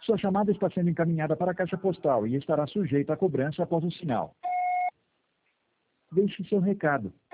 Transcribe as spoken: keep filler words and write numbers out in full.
Sua chamada está sendo encaminhada para a caixa postal e estará sujeita à cobrança após o sinal. Deixe seu recado.